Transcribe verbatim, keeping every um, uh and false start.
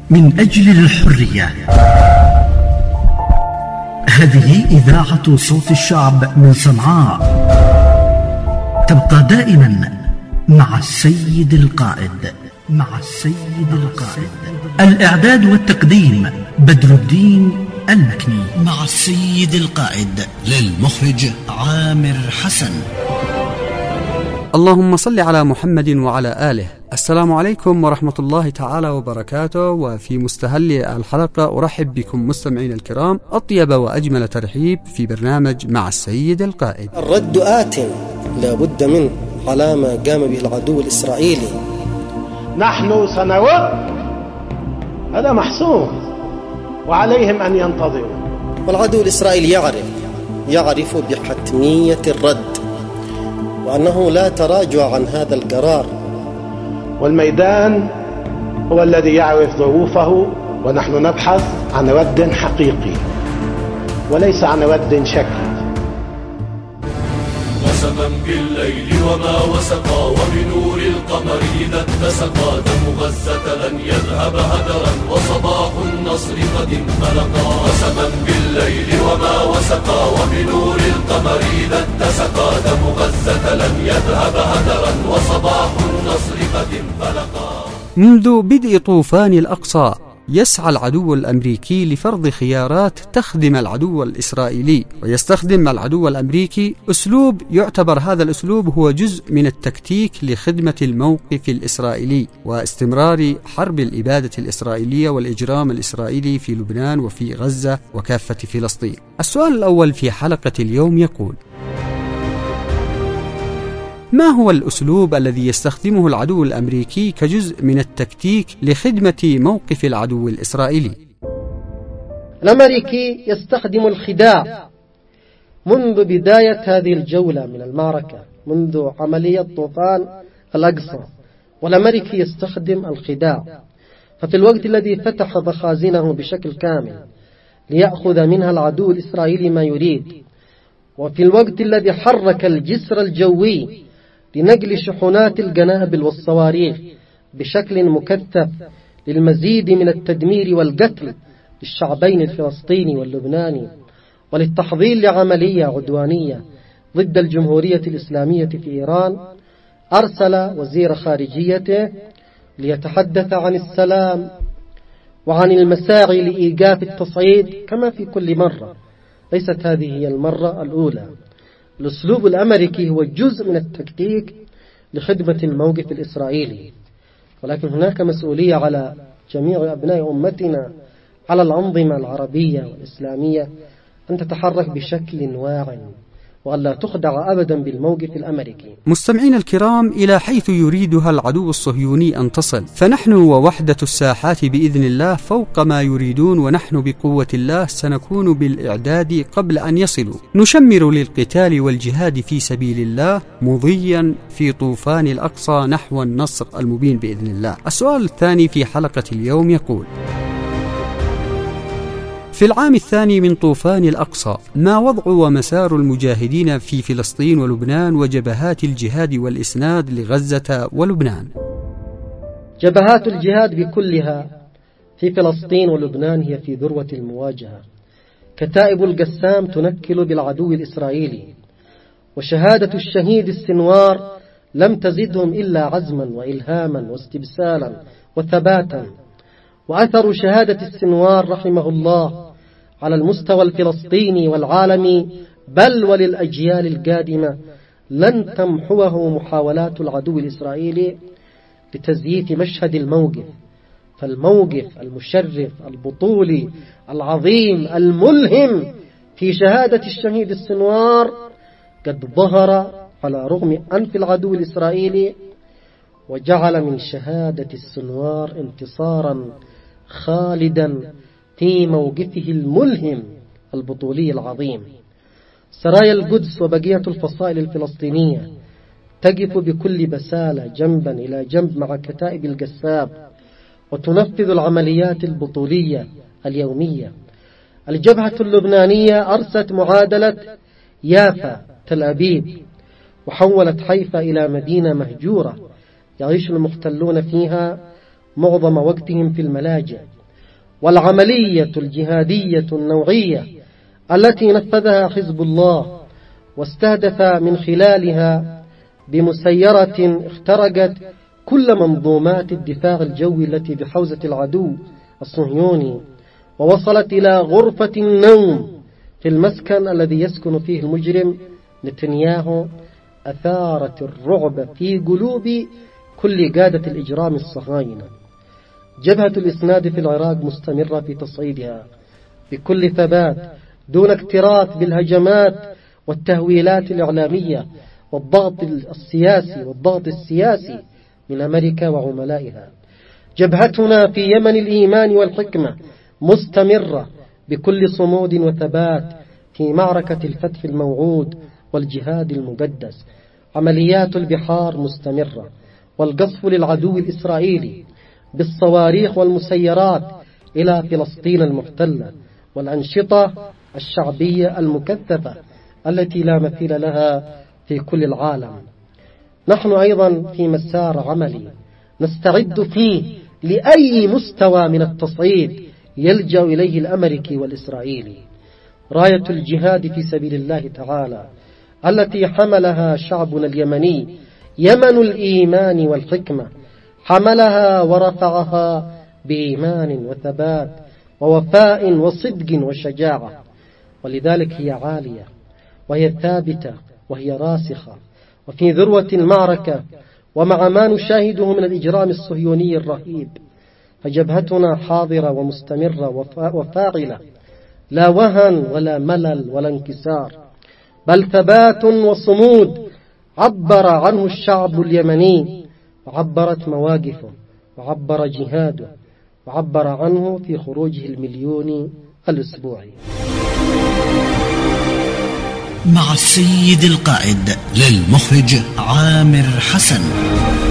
من أجل الحرية. هذه إذاعة صوت الشعب من صنعاء، تبقى دائما مع السيد القائد. مع السيد القائد. الإعداد والتقديم بدر الدين المكني. مع السيد القائد للمخرج عامر حسن. اللهم صل على محمد وعلى آله. السلام عليكم ورحمة الله تعالى وبركاته. وفي مستهل الحلقة أرحب بكم مستمعين الكرام أطيب وأجمل ترحيب في برنامج مع السيد القائد. الرد آت لا بد منه على ما قام به العدو الإسرائيلي. نحن سنرد، هذا محسوم وعليهم أن ينتظروا. والعدو الإسرائيلي يعرف يعرف بحتمية الرد وأنه لا تراجع عن هذا القرار، والميدان هو الذي يعرف ظروفه، ونحن نبحث عن رد حقيقي وليس عن رد شكلي. وسما بالليل وما وسقا وبنور القمر إذا اتسقا دم غزة لن يذهب هدرا وصباح النصر قد انفلقا. وسما بالليل وما وسقا وبنور القمر إذا اتسقا دم غزة لن يذهب هدرا وصباح النصر قد انفلقا. منذ بدء طوفان الأقصى يسعى العدو الأمريكي لفرض خيارات تخدم العدو الإسرائيلي، ويستخدم العدو الأمريكي أسلوب يعتبر هذا الأسلوب هو جزء من التكتيك لخدمة الموقف الإسرائيلي واستمرار حرب الإبادة الإسرائيلية والإجرام الإسرائيلي في لبنان وفي غزة وكافة فلسطين. السؤال الأول في حلقة اليوم يقول: ما هو الأسلوب الذي يستخدمه العدو الأمريكي كجزء من التكتيك لخدمة موقف العدو الإسرائيلي؟ الأمريكي يستخدم الخداع منذ بداية هذه الجولة من المعركة، منذ عملية طوفان الأقصى، والأمريكي يستخدم الخداع. ففي الوقت الذي فتح مخازنه بشكل كامل ليأخذ منها العدو الإسرائيلي ما يريد، وفي الوقت الذي حرك الجسر الجوي لنقل شحنات القنابل والصواريخ بشكل مكثف للمزيد من التدمير والقتل للشعبين الفلسطيني واللبناني، وللتحضير لعملية عدوانية ضد الجمهورية الإسلامية في إيران، أرسل وزير خارجيته ليتحدث عن السلام وعن المساعي لإيقاف التصعيد كما في كل مرة. ليست هذه هي المرة الأولى. الأسلوب الأمريكي هو جزء من التكتيك لخدمة الموقف الإسرائيلي، ولكن هناك مسؤولية على جميع أبناء أمتنا، على الأنظمة العربية والإسلامية، أن تتحرك بشكل واعٍ وأن لا تخدع أبدا بالموقف الأمريكي. مستمعين الكرام، إلى حيث يريدها العدو الصهيوني أن تصل، فنحن ووحدة الساحات بإذن الله فوق ما يريدون، ونحن بقوة الله سنكون بالإعداد قبل أن يصلوا. نشمر للقتال والجهاد في سبيل الله مضيا في طوفان الأقصى نحو النصر المبين بإذن الله. السؤال الثاني في حلقة اليوم يقول: في العام الثاني من طوفان الأقصى، ما وضع ومسار المجاهدين في فلسطين ولبنان وجبهات الجهاد والإسناد لغزة ولبنان؟ جبهات الجهاد بكلها في فلسطين ولبنان هي في ذروة المواجهة. كتائب القسام تنكل بالعدو الإسرائيلي، وشهادة الشهيد السنوار لم تزدهم إلا عزما وإلهاما واستبسالا وثباتا. وأثر شهادة السنوار رحمه الله على المستوى الفلسطيني والعالمي بل وللأجيال القادمة لن تمحوه محاولات العدو الإسرائيلي لتزييف مشهد الموقف. فالموقف المشرف البطولي العظيم الملهم في شهادة الشهيد السنوار قد ظهر على رغم أنف العدو الإسرائيلي، وجعل من شهادة السنوار انتصارا خالدا في موقفه الملهم البطولي العظيم. سرايا القدس وبقية الفصائل الفلسطينية تقف بكل بسالة جنبا إلى جنب مع كتائب القسام وتنفذ العمليات البطولية اليومية. الجبهة اللبنانية أرست معادلة يافا تل أبيب، وحولت حيفا إلى مدينة مهجورة يعيش المحتلون فيها معظم وقتهم في الملاجئ والعملية الجهادية النوعية التي نفذها حزب الله واستهدف من خلالها بمسيرة اخترقت كل منظومات الدفاع الجوي التي بحوزة العدو الصهيوني، ووصلت إلى غرفة النوم في المسكن الذي يسكن فيه المجرم نتنياهو، أثارت الرعب في قلوب كل قادة الإجرام الصهاينة. جبهة الإسناد في العراق مستمرة في تصعيدها بكل ثبات دون اكتراث بالهجمات والتهويلات الإعلامية والضغط السياسي والضغط السياسي من أمريكا وعملائها. جبهتنا في يمن الإيمان والحكمة مستمرة بكل صمود وثبات في معركة الفتح الموعود والجهاد المقدس. عمليات البحار مستمرة، والقصف للعدو الإسرائيلي بالصواريخ والمسيرات إلى فلسطين المحتلة، والأنشطة الشعبية المكثفة التي لا مثيل لها في كل العالم. نحن أيضا في مسار عملي نستعد فيه لأي مستوى من التصعيد يلجأ إليه الأمريكي والإسرائيلي. راية الجهاد في سبيل الله تعالى التي حملها شعبنا اليمني، يمن الإيمان والحكمة، حملها ورفعها بإيمان وثبات ووفاء وصدق وشجاعة، ولذلك هي عالية وهي ثابتة وهي راسخة وفي ذروة المعركة، ومع ما نشاهده من الإجرام الصهيوني الرهيب فجبهتنا حاضرة ومستمرة وفاعلة، لا وهن ولا ملل ولا انكسار، بل ثبات وصمود عبر عنه الشعب اليمني، وعبرت مواقفه وعبر جهاده وعبر عنه في خروجه المليوني الأسبوعي. مع السيد القائد، للمخرج عامر حسن.